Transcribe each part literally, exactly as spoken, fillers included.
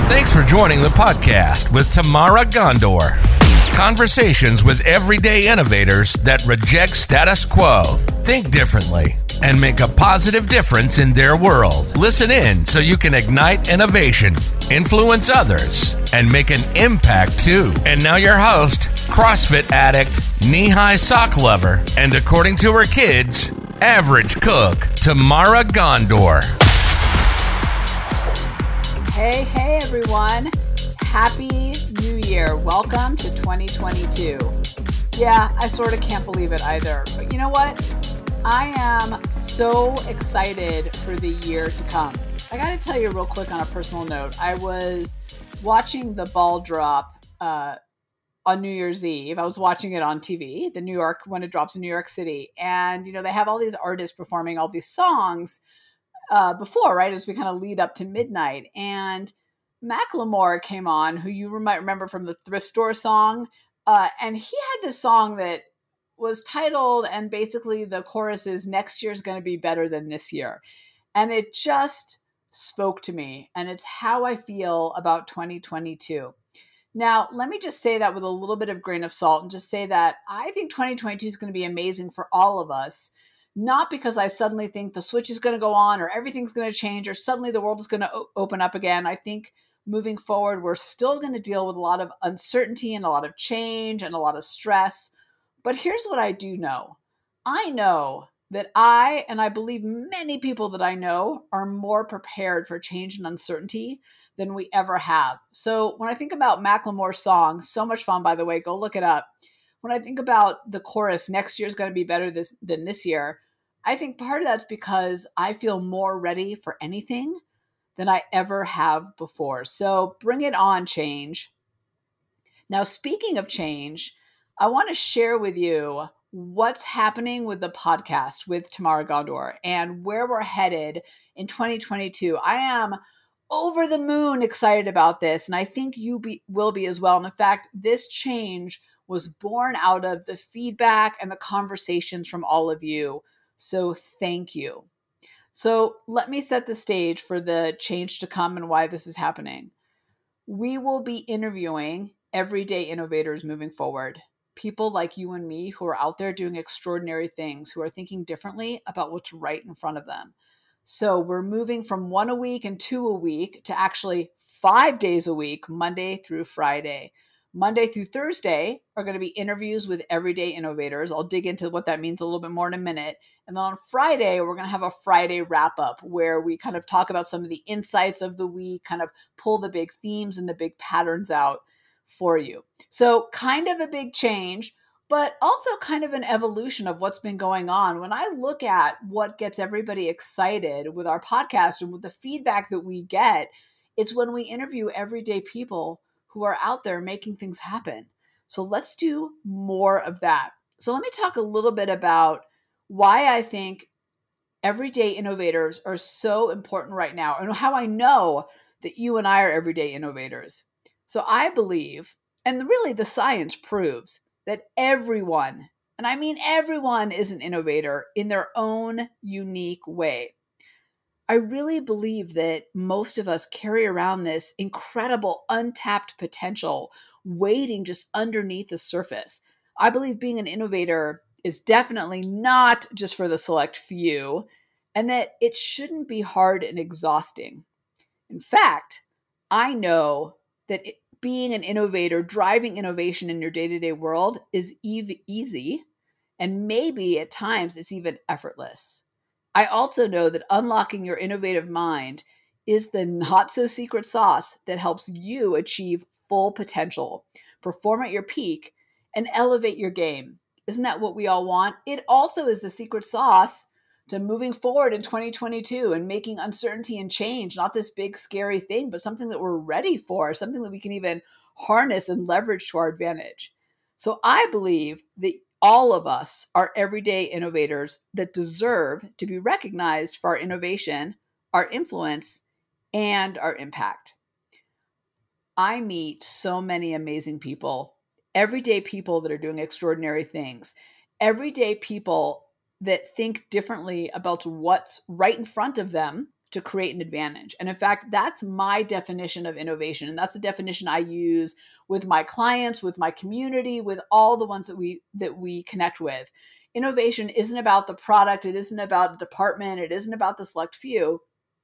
Thanks for joining the podcast with Tamara Gondor. Conversations with everyday innovators that reject status quo, think differently, and make a positive difference in their world. Listen in so you can ignite innovation, influence others, and make an impact too. And now your host, CrossFit addict, knee-high sock lover, and according to her kids, average cook, Tamara Gondor. Hey, hey everyone. Happy New Year. Welcome to twenty twenty-two. Yeah, I sort of can't believe it either. But you know what? I am so excited for the year to come. I got to tell you real quick on a personal note. I was watching the ball drop uh, on New Year's Eve. I was watching it on T V, the New York, when it drops in New York City. And, you know, they have all these artists performing all these songs uh, before, right? As we kind of lead up to midnight. And Macklemore came on, who you might remember from the Thrift Store song. Uh, and he had this song that was titled, and basically the chorus is, next year's going to be better than this year. And it just spoke to me. And it's how I feel about twenty twenty-two. Now, let me just say that with a little bit of grain of salt and just say that I think twenty twenty-two is going to be amazing for all of us. Not because I suddenly think the switch is going to go on or everything's going to change or suddenly the world is going to o- open up again. I think moving forward, we're still going to deal with a lot of uncertainty and a lot of change and a lot of stress. But here's what I do know. I know that I, and I believe many people that I know, are more prepared for change and uncertainty than we ever have. So when I think about Macklemore's song, so much fun, by the way, go look it up. When I think about the chorus, next year's going to be better this, than this year, I think part of that's because I feel more ready for anything than I ever have before. So bring it on, change. Now, speaking of change, I want to share with you what's happening with the podcast with Tamara Gondor and where we're headed in twenty twenty-two. I am over the moon excited about this, and I think you be, will be as well. And in fact, this change was born out of the feedback and the conversations from all of you. So thank you. So let me set the stage for the change to come and why this is happening. We will be interviewing everyday innovators moving forward. People like you and me who are out there doing extraordinary things, who are thinking differently about what's right in front of them. So we're moving from one a week and two a week to actually five days a week, Monday through Friday. Monday through Thursday are going to be interviews with everyday innovators. I'll dig into what that means a little bit more in a minute. And then on Friday, we're going to have a Friday wrap up where we kind of talk about some of the insights of the week, kind of pull the big themes and the big patterns out for you. So kind of a big change, but also kind of an evolution of what's been going on. When I look at what gets everybody excited with our podcast and with the feedback that we get, it's when we interview everyday people who are out there making things happen. So let's do more of that. So let me talk a little bit about why I think everyday innovators are so important right now and how I know that you and I are everyday innovators. So I believe, and really the science proves, that everyone, and I mean everyone, is an innovator in their own unique way. I really believe that most of us carry around this incredible untapped potential waiting just underneath the surface. I believe being an innovator is definitely not just for the select few, and that it shouldn't be hard and exhausting. In fact, I know that it, being an innovator, driving innovation in your day-to-day world is ev- easy, and maybe at times it's even effortless. I also know that unlocking your innovative mind is the not-so-secret sauce that helps you achieve full potential, perform at your peak, and elevate your game. Isn't that what we all want? It also is the secret sauce to moving forward in twenty twenty-two and making uncertainty and change not this big, scary thing, but something that we're ready for, something that we can even harness and leverage to our advantage. So I believe that all of us are everyday innovators that deserve to be recognized for our innovation, our influence, and our impact. I meet so many amazing people, everyday people that are doing extraordinary things, everyday people that think differently about what's right in front of them to create an advantage. And in fact, that's my definition of innovation. And that's the definition I use with my clients, with my community, with all the ones that we that we connect with. Innovation isn't about the product. It isn't about a department. It isn't about the select few.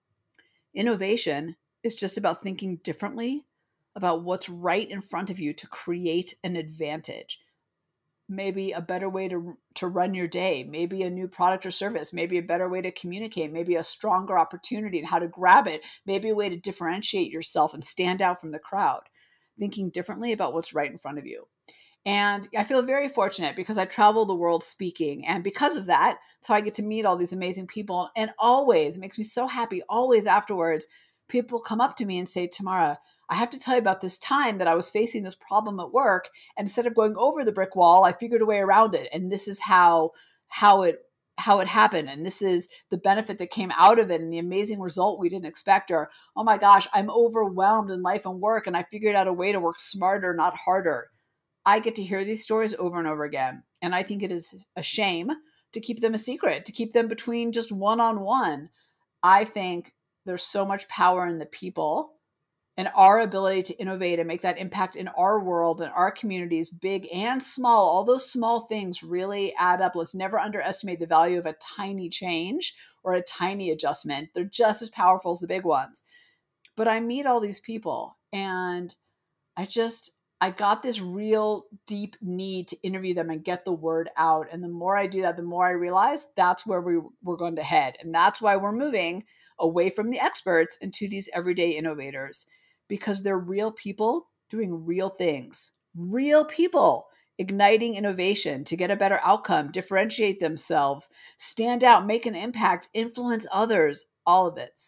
Innovation is just about thinking differently about what's right in front of you to create an advantage. Maybe a better way to, to run your day, maybe a new product or service, maybe a better way to communicate, maybe a stronger opportunity and how to grab it, maybe a way to differentiate yourself and stand out from the crowd. Thinking differently about what's right in front of you. And I feel very fortunate because I travel the world speaking. And because of that, that's how I get to meet all these amazing people. And always, it makes me so happy, always afterwards, people come up to me and say, Tamara, I have to tell you about this time that I was facing this problem at work. And instead of going over the brick wall, I figured a way around it. And this is how, how it how it happened. And this is the benefit that came out of it and the amazing result we didn't expect. Or, oh my gosh, I'm overwhelmed in life and work and I figured out a way to work smarter, not harder. I get to hear these stories over and over again. And I think it is a shame to keep them a secret, to keep them between just one-on-one. I think there's so much power in the people and our ability to innovate and make that impact in our world and our communities, big and small. All those small things really add up. Let's never underestimate the value of a tiny change or a tiny adjustment. They're just as powerful as the big ones. But I meet all these people and I just, I got this real deep need to interview them and get the word out. And the more I do that, the more I realize that's where we, we're going to head. And that's why we're moving away from the experts into these everyday innovators, because they're real people doing real things, real people igniting innovation to get a better outcome, differentiate themselves, stand out, make an impact, influence others, all of it.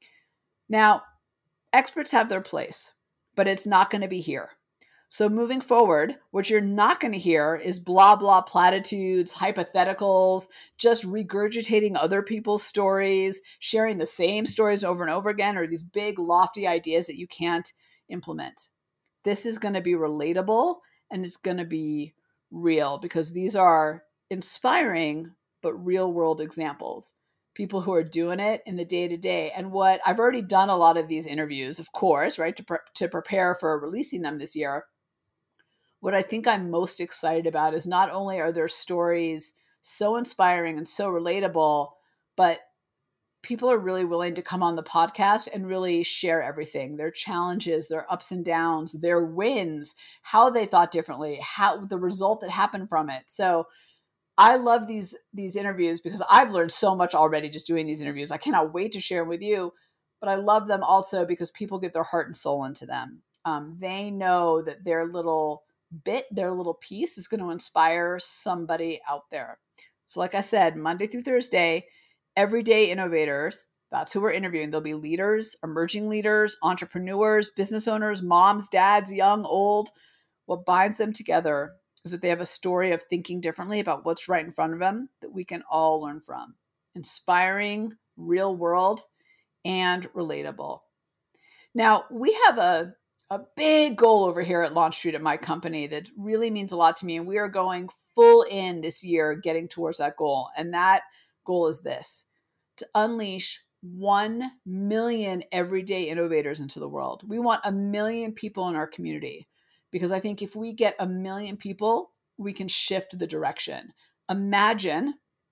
Now, experts have their place, but it's not going to be here. So moving forward, what you're not going to hear is blah, blah platitudes, hypotheticals, just regurgitating other people's stories, sharing the same stories over and over again, or these big lofty ideas that you can't implement. This is going to be relatable and it's going to be real because these are inspiring, but real world examples. People who are doing it in the day to day. And what I've already done a lot of these interviews, of course, right, to, pre- to prepare for releasing them this year. What I think I'm most excited about is not only are their stories so inspiring and so relatable, but people are really willing to come on the podcast and really share everything, their challenges, their ups and downs, their wins, how they thought differently, how the result that happened from it. So I love these, these interviews because I've learned so much already just doing these interviews. I cannot wait to share them with you, but I love them also because people give their heart and soul into them. Um, they know that their little bit, their little piece is going to inspire somebody out there. So like I said, Monday through Thursday, everyday innovators, that's who we're interviewing. There'll be leaders, emerging leaders, entrepreneurs, business owners, moms, dads, young, old. What binds them together is that they have a story of thinking differently about what's right in front of them that we can all learn from. Inspiring, real world, and relatable. Now, we have a A big goal over here at Launch Street at my company that really means a lot to me. And we are going full in this year, getting towards that goal. And that goal is this: to unleash one million everyday innovators into the world. We want a million people in our community because I think if we get a million people, we can shift the direction. Imagine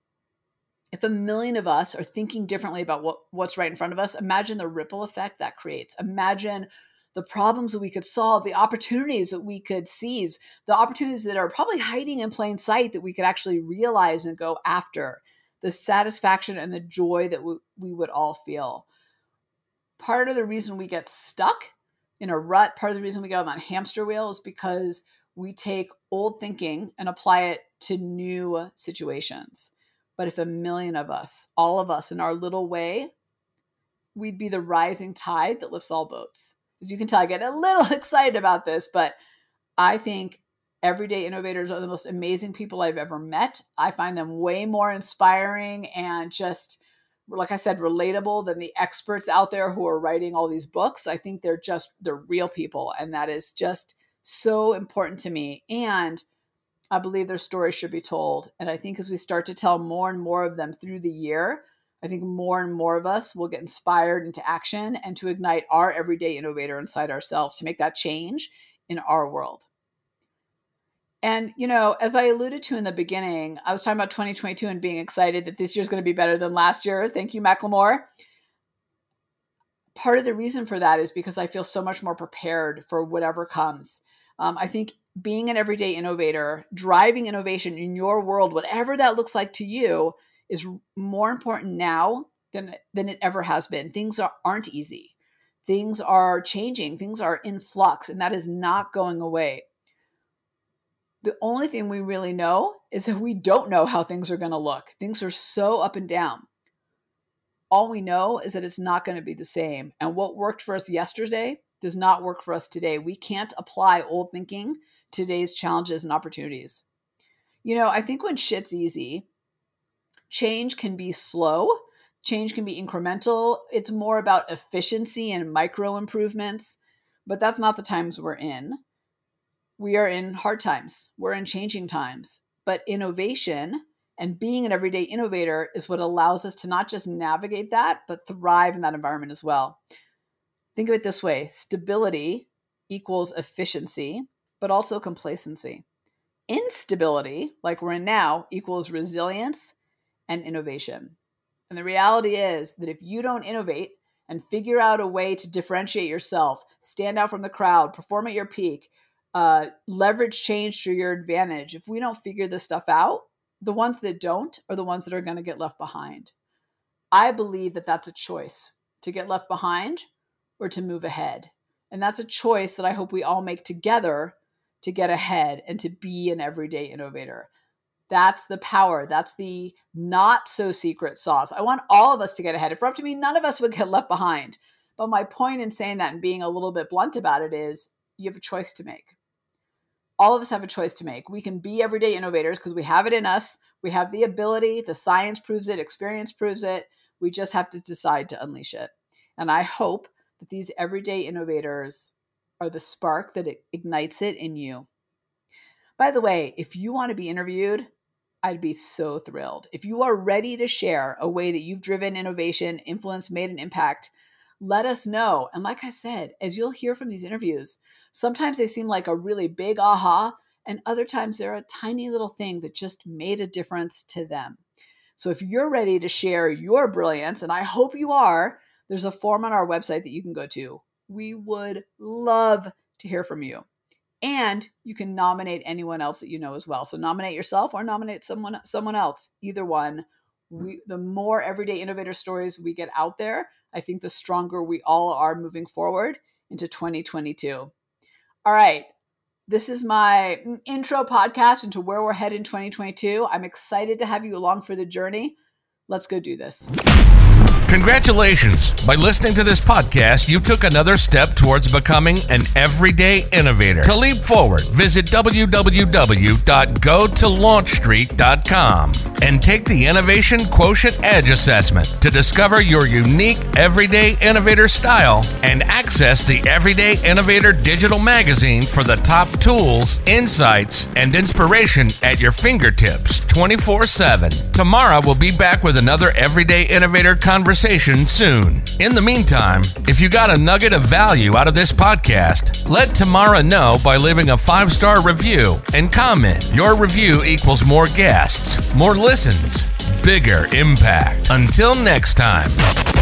if a million of us are thinking differently about what, what's right in front of us. Imagine the ripple effect that creates. Imagine the problems that we could solve, the opportunities that we could seize, the opportunities that are probably hiding in plain sight that we could actually realize and go after, the satisfaction and the joy that we, we would all feel. Part of the reason we get stuck in a rut, part of the reason we get on that hamster wheel is because we take old thinking and apply it to new situations. But if a million of us, all of us in our little way, we'd be the rising tide that lifts all boats. As you can tell, I get a little excited about this, but I think everyday innovators are the most amazing people I've ever met. I find them way more inspiring and just, like I said, relatable than the experts out there who are writing all these books. I think they're just, they're real people. And that is just so important to me. And I believe their stories should be told. And I think as we start to tell more and more of them through the year, I think more and more of us will get inspired into action and to ignite our everyday innovator inside ourselves to make that change in our world. And, you know, as I alluded to in the beginning, I was talking about twenty twenty-two and being excited that this year's going to be better than last year. Thank you, Macklemore. Part of the reason for that is because I feel so much more prepared for whatever comes. Um, I think being an everyday innovator, driving innovation in your world, whatever that looks like to you, is more important now than, than it ever has been. Things are, aren't easy. Things are changing. Things are in flux, and that is not going away. The only thing we really know is that we don't know how things are going to look. Things are so up and down. All we know is that it's not going to be the same. And what worked for us yesterday does not work for us today. We can't apply old thinking to today's challenges and opportunities. You know, I think when shit's easy, change can be slow. Change can be incremental. It's more about efficiency and micro improvements, but that's not the times we're in. We are in hard times. We're in changing times. But innovation and being an everyday innovator is what allows us to not just navigate that, but thrive in that environment as well. Think of it this way. Stability equals efficiency, but also complacency. Instability, like we're in now, equals resilience and innovation. And the reality is that if you don't innovate and figure out a way to differentiate yourself, stand out from the crowd, perform at your peak, uh, leverage change to your advantage, if we don't figure this stuff out, the ones that don't are the ones that are going to get left behind. I believe that that's a choice, to get left behind or to move ahead. And that's a choice that I hope we all make together to get ahead and to be an everyday innovator. That's the power. That's the not so secret sauce. I want all of us to get ahead. If it were up to me, none of us would get left behind. But my point in saying that and being a little bit blunt about it is you have a choice to make. All of us have a choice to make. We can be everyday innovators because we have it in us. We have the ability. The science proves it. Experience proves it. We just have to decide to unleash it. And I hope that these everyday innovators are the spark that it ignites it in you. By the way, if you want to be interviewed, I'd be so thrilled. If you are ready to share a way that you've driven innovation, influence, made an impact, let us know. And like I said, as you'll hear from these interviews, sometimes they seem like a really big aha, and other times they're a tiny little thing that just made a difference to them. So if you're ready to share your brilliance, and I hope you are, there's a form on our website that you can go to. We would love to hear from you. And you can nominate anyone else that you know as well. So nominate yourself or nominate someone someone else. Either one. We, the more everyday innovator stories we get out there, I think the stronger we all are moving forward into twenty twenty-two. All right. This is my intro podcast into where we're headed in twenty twenty-two. I'm excited to have you along for the journey. Let's go do this. Congratulations. By listening to this podcast, you took another step towards becoming an everyday innovator. To leap forward, visit w w w dot go to launch street dot com and take the Innovation Quotient Edge assessment to discover your unique everyday innovator style and access the Everyday Innovator digital magazine for the top tools, insights, and inspiration at your fingertips twenty-four seven. Tamara will be back with another Everyday Innovator conversation soon. In the meantime, if you got a nugget of value out of this podcast, let Tamara know by leaving a five-star review and comment. Your review equals more guests, more listens, bigger impact. Until next time.